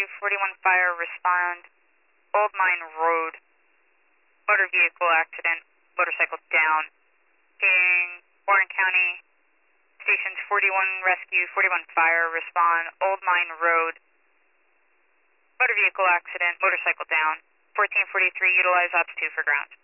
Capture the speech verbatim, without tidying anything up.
Rescue, forty-one Fire, respond. Old Mine Road, motor vehicle accident, motorcycle down. Being Warren County, stations forty-one Rescue, forty-one Fire, respond. Old Mine Road, motor vehicle accident, motorcycle down. fourteen forty-three, utilize ops two for ground.